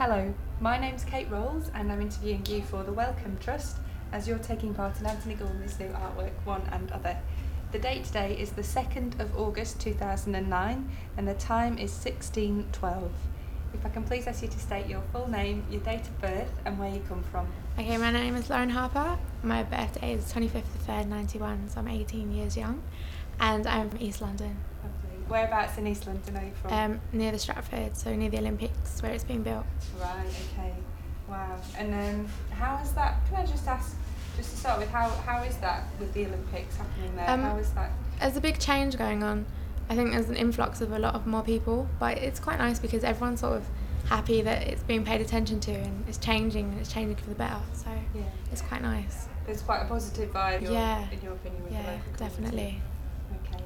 Hello, my name's Kate Rolls and I'm interviewing you for the Wellcome Trust as you're taking part in Anthony Gormley's new artwork, One and Other. The date today is the 2nd of August 2009 and the time is 16:12. If I can please ask you to state your full name, your date of birth and where you come from. Okay, my name is Lauren Harper. My birthday is 25th of 3rd, 91, so I'm 18 years young, and I'm from East London. Lovely. Whereabouts in East London are you from? Near the Stratford, so near the Olympics, where it's being built. Right, okay. Wow. And how is that? Can I just ask, just to start with, how is that with the Olympics happening there? How is that? There's a big change going on. I think there's an influx of a lot of more people, but it's quite nice because everyone's sort of happy that it's being paid attention to and it's changing for the better, so yeah. It's quite nice. There's quite a positive vibe in your opinion with the local community. Definitely. Okay.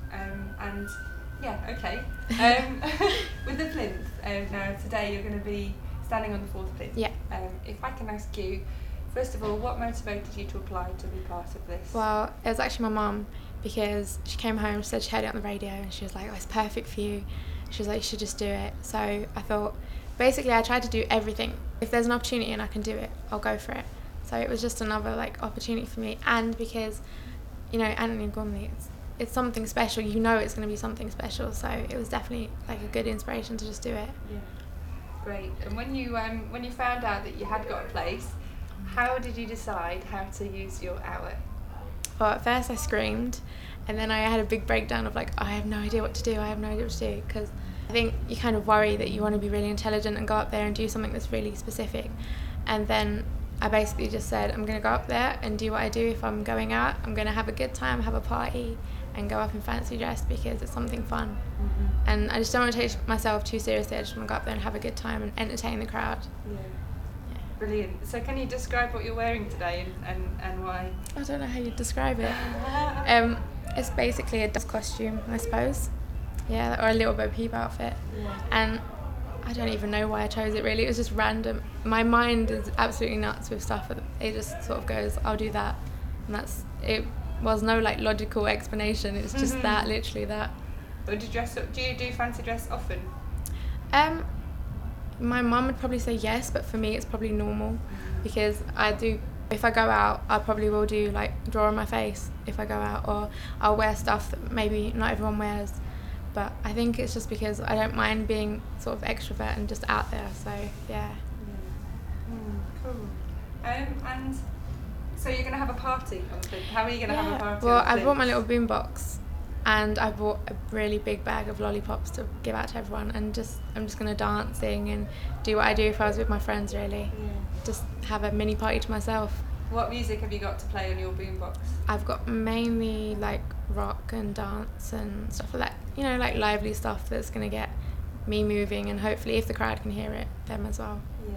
With the plinth, now today you're going to be standing on the 4th plinth. Yeah. If I can ask you, first of all, what motivated you to apply to be part of this? Well, it was actually my mum, because she came home, she said she heard it on the radio and she was like, oh, it's perfect for you. She was like, you should just do it. So I thought, basically I tried to do everything. If there's an opportunity and I can do it, I'll go for it. So it was just another opportunity for me, and because, Anthony Gormley, it's something special, it's going to be something special, so it was definitely a good inspiration to just do it. Yeah. Great. And when you found out that you had got a place, how did you decide how to use your hour? Well, at first I screamed, and then I had a big breakdown of I have no idea what to do, because I think you kind of worry that you want to be really intelligent and go up there and do something that's really specific. And then I basically just said, I'm going to go up there and do what I do if I'm going out. I'm going to have a good time, have a party, and go up in fancy dress because it's something fun. Mm-hmm. And I just don't want to take myself too seriously. I just want to go up there and have a good time and entertain the crowd. Yeah. Brilliant. So can you describe what you're wearing today and why? I don't know how you'd describe it. It's basically a dust costume, I suppose. Yeah, or a little Bo Peep outfit. Yeah. And I don't even know why I chose it really. It was just random. My mind is absolutely nuts with stuff. It just sort of goes, I'll do that. And it was no logical explanation. It's just that, literally that. Or do you do fancy dress often? My mum would probably say yes, but for me it's probably normal, because if I go out, I probably will do draw on my face if I go out, or I'll wear stuff that maybe not everyone wears. But I think it's just because I don't mind being sort of extrovert and just out there, so yeah. Cool. And so you're going to have a party on the plinth. How are you going to have a party? Well, I brought my little boombox, and I bought a really big bag of lollipops to give out to everyone, and I'm just going to dance, sing and do what I do if I was with my friends, really. Yeah. Just have a mini party to myself. What music have you got to play on your boombox? I've got mainly rock and dance and stuff like that, lively stuff that's going to get me moving, and hopefully if the crowd can hear it, them as well. Yeah,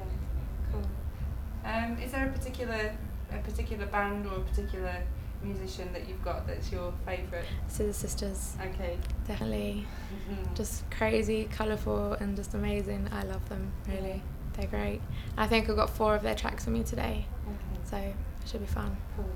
cool. Is there a particular band or a particular musician that you've got that's your favourite? Scissor Sisters. Okay. Definitely. Mm-hmm. Just crazy, colourful and just amazing. I love them, really. Yeah. They're great. I think I've got 4 of their tracks with me today. Okay. So it should be fun. Cool.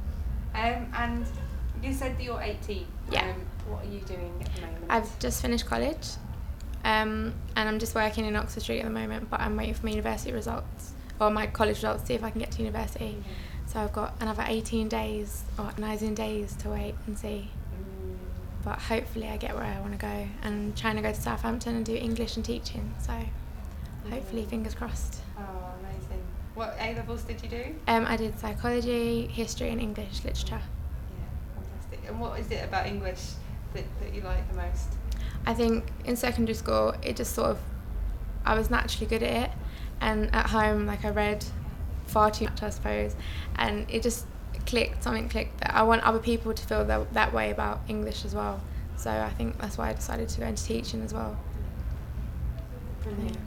And you said that you're 18. Yeah. What are you doing at the moment? I've just finished college, and I'm just working in Oxford Street at the moment, but I'm waiting for my university results, or my college results, to see if I can get to university. Mm-hmm. So I've got another 19 days to wait and see. But hopefully I get where I want to go, and I'm trying to go to Southampton and do English and teaching, so hopefully fingers crossed. Oh, amazing. What A-levels did you do? I did psychology, history and English literature. Yeah, fantastic. And what is it about English that you like the most? I think in secondary school it just I was naturally good at it, and at home I read far too much, I suppose, and it just something clicked that I want other people to feel that way about English as well. So I think that's why I decided to go into teaching as well. Brilliant.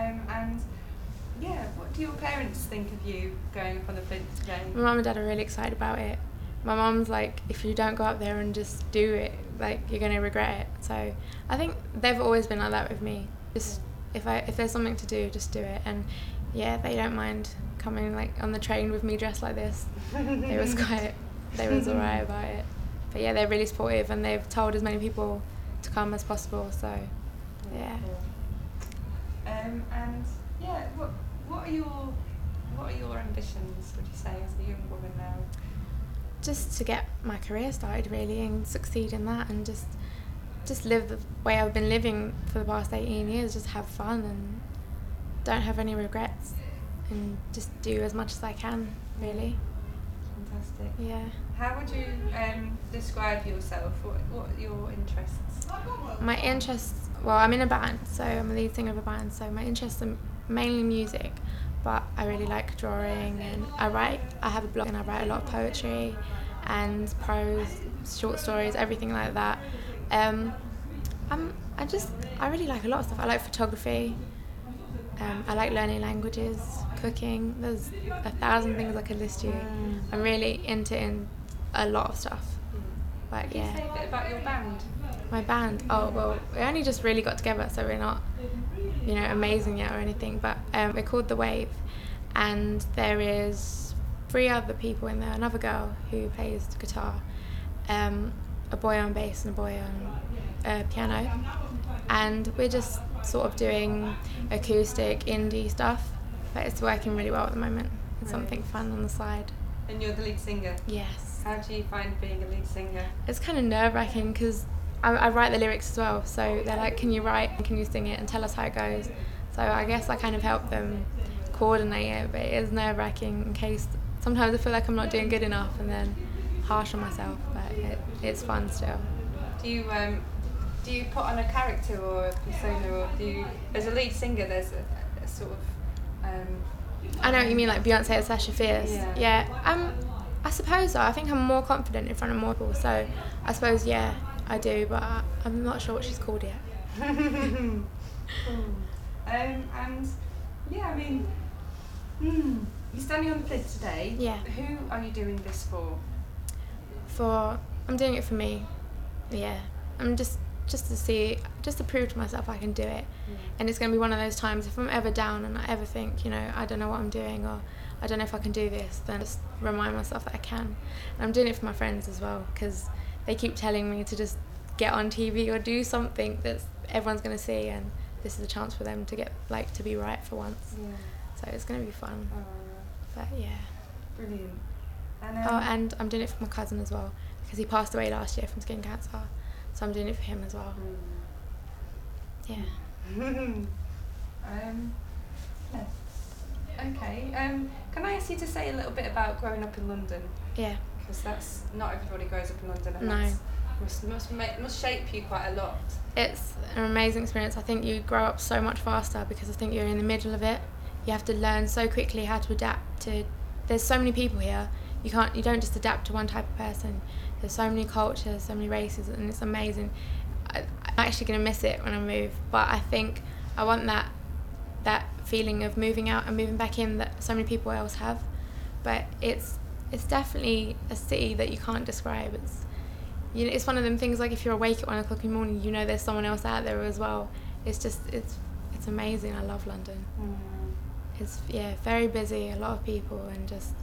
What do your parents think of you going up on the plinth today? My mum and dad are really excited about it. My mum's like, if you don't go up there and just do it, you're going to regret it. So I think they've always been like that with me. Just if there's something to do, just do it. And yeah, they don't mind coming on the train with me dressed like this. They was alright about it. But yeah, they're really supportive, and they've told as many people to come as possible. So yeah. And Yeah. What are your ambitions? Would you say as a young woman now? Just to get my career started really and succeed in that, and just live the way I've been living for the past 18 years. Just have fun and don't have any regrets, and just do as much as I can. Really. Fantastic. Yeah. How would you describe yourself? What are your interests? My interests, well, I'm in a band, so I'm the lead singer of a band, so my interests are mainly music, but I really like drawing, and I have a blog and I write a lot of poetry and prose, short stories, everything like that. I really like a lot of stuff. I like photography, I like learning languages, cooking. There's 1,000 things I could list you. I'm really into a lot of stuff. But Can you say a bit about your band? My band? Oh, well, we only just really got together, so we're not, amazing yet or anything. But we're called The Wave, and there is 3 other people in there. Another girl who plays guitar, a boy on bass and a boy on piano. And we're just sort of doing acoustic indie stuff, but it's working really well at the moment. It's something fun on the side. And you're the lead singer? Yes. How do you find being a lead singer? It's kind of nerve-wracking because I write the lyrics as well, so they're like, can you write and can you sing it and tell us how it goes? So I guess I kind of help them coordinate it, but it is nerve-wracking in case sometimes I feel like I'm not doing good enough and then harsh on myself, but it's fun still. Do you put on a character or a persona, or as a lead singer there's a sort of I know what you mean, like Beyonce or Sasha Fierce. Yeah. I suppose so. I think I'm more confident in front of more people, so I suppose, yeah, I do, but I'm not sure what she's called yet. And yeah, I mean, you're standing on the plinth today. Yeah. Who are you doing this for? I'm doing it for me. Yeah. I'm just to prove to myself I can do it. And it's going to be one of those times, if I'm ever down and I ever think, I don't know what I'm doing, or I don't know if I can do this, then just remind myself that I can. And I'm doing it for my friends as well, because they keep telling me to just get on TV or do something that everyone's going to see, and this is a chance for them to get, to be right for once. Yeah. So it's going to be fun. But yeah. Brilliant. And I'm doing it for my cousin as well, because he passed away last year from skin cancer. So I'm doing it for him as well. Yeah. Okay. Can I ask you to say a little bit about growing up in London? Yeah. Because that's not everybody grows up in London, and No. must shape you quite a lot. It's an amazing experience. I think you grow up so much faster because I think you're in the middle of it. You have to learn so quickly how to adapt to. There's so many people here. You don't just adapt to one type of person. There's so many cultures, so many races, and it's amazing. I'm actually going to miss it when I move, but I think I want that feeling of moving out and moving back in that so many people else have. But it's definitely a city that you can't describe. It's one of them things, like if you're awake at 1 o'clock in the morning, there's someone else out there as well. It's amazing. I love London. It's very busy, a lot of people, and just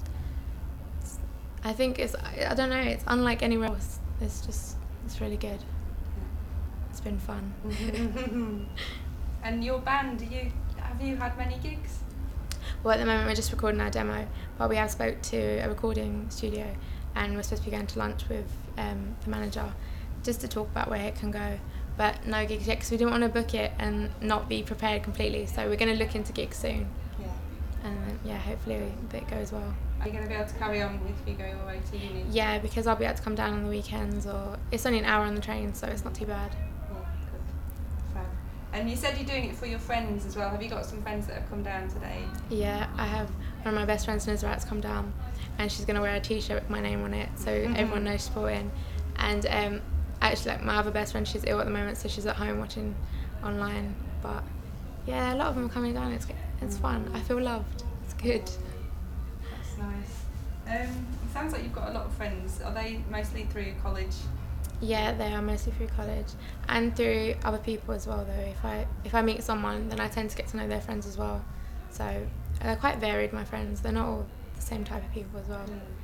I think it's unlike anywhere else. It's really good. It's been fun. And your band, have you had many gigs? Well, at the moment we're just recording our demo, but we have spoke to a recording studio, and we're supposed to be going to lunch with the manager just to talk about where it can go. But no gigs yet, because we didn't want to book it and not be prepared completely. So we're going to look into gigs soon. And hopefully it goes well. Are you going to be able to carry on if you go away to uni? Yeah, because I'll be able to come down on the weekends, or it's only an hour on the train, so it's not too bad. Yeah, good. Fab. And you said you're doing it for your friends as well. Have you got some friends that have come down today? Yeah, I have one of my best friends, Nizrat's come down, and she's going to wear a t-shirt with my name on it, so everyone knows she's supporting. And actually, my other best friend, she's ill at the moment, so she's at home watching online. But yeah, a lot of them are coming down. It's fun. I feel loved. It's good. That's nice. It sounds like you've got a lot of friends. Are they mostly through college? Yeah, they are mostly through college and through other people as well. Though, if I meet someone, then I tend to get to know their friends as well. So they're quite varied. My friends, they're not all the same type of people as well.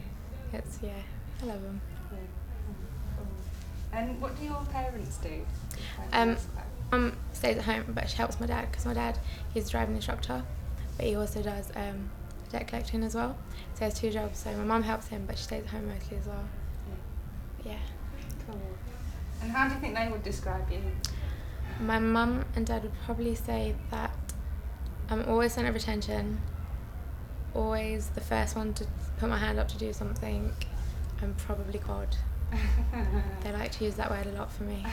I love them. And what do your parents do? Mum stays at home, but she helps my dad because my dad, he's a driving instructor. but he also does debt collecting as well. So he has 2 jobs. So my mum helps him, but she stays at home mostly as well. Yeah. Cool. And how do you think they would describe you? My mum and dad would probably say that I'm always centre of attention, always the first one to put my hand up to do something. I'm probably God. They like to use that word a lot for me.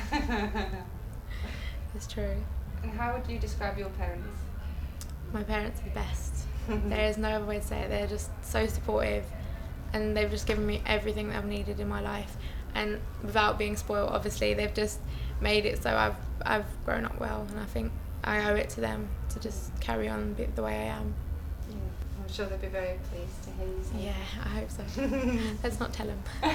It's true. And how would you describe your parents? My parents are the best. There is no other way to say it. They're just so supportive, and they've just given me everything that I've needed in my life. And without being spoiled, obviously, they've just made it so I've grown up well, and I think I owe it to them to just carry on the way I am. Yeah, I'm sure they'll be very pleased to hear you say Yeah, I hope so. Let's not tell them.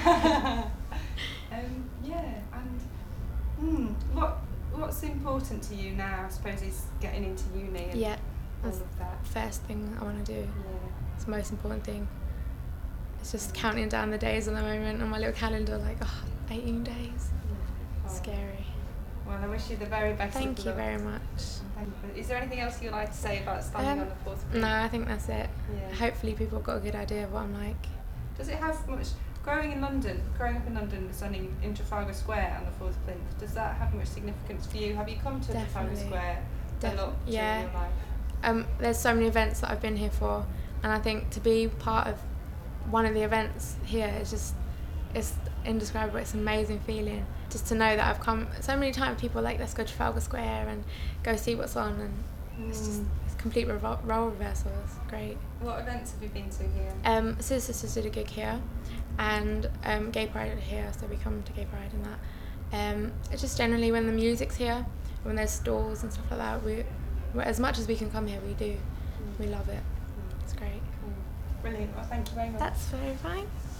What's important to you now, I suppose, is getting into uni and all that's of that. the first thing I want to do. Yeah. It's the most important thing. It's just counting down the days at the moment on my little calendar, like, 18 days. Oh. Scary. Well, I wish you the very best. Thank you of luck. very much. Thank you. Is there anything else you'd like to say about standing on the fourth plinth? No, I think that's it. Yeah. Hopefully people have got a good idea of what I'm like. Does it have much, growing up in London, standing in Trafalgar Square on the fourth plinth, does that have much significance for you? Have you come to Trafalgar Definitely. Square a lot during your life? There's so many events that I've been here for, and I think to be part of one of the events here is it's indescribable. It's an amazing feeling just to know that I've come so many times. People are like, let's go to Trafalgar Square and go see what's on, and it's complete role reversal. It's great. What events have you been to here? Scissor Sisters did a gig here, and Gay Pride here, so we come to Gay Pride and that. It's just generally when the music's here, when there's stalls and stuff like that, we as much as we can come here, we do. We love it. It's great. Brilliant. Well, thank you very much. That's very fine.